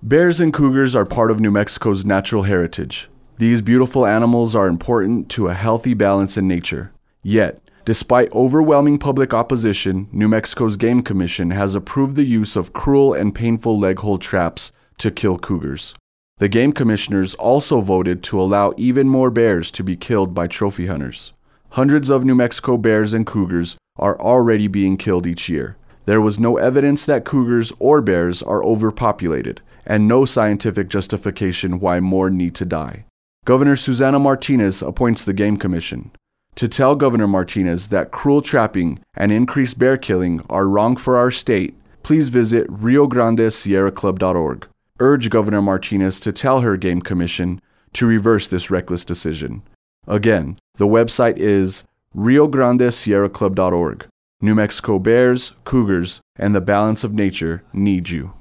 Bears and cougars are part of New Mexico's natural heritage. These beautiful animals are important to a healthy balance in nature. Yet, despite overwhelming public opposition, New Mexico's Game Commission has approved the use of cruel and painful leg hold traps to kill cougars. The Game Commissioners also voted to allow even more bears to be killed by trophy hunters. Hundreds of New Mexico bears and cougars are already being killed each year. There was no evidence that cougars or bears are overpopulated, and no scientific justification why more need to die. Governor Susana Martinez appoints the Game Commission. To tell Governor Martinez that cruel trapping and increased bear killing are wrong for our state, please visit RioGrandeSierraClub.org. Urge Governor Martinez to tell her Game Commission to reverse this reckless decision. Again, the website is RioGrandeSierraClub.org. New Mexico bears, cougars, and the balance of nature need you.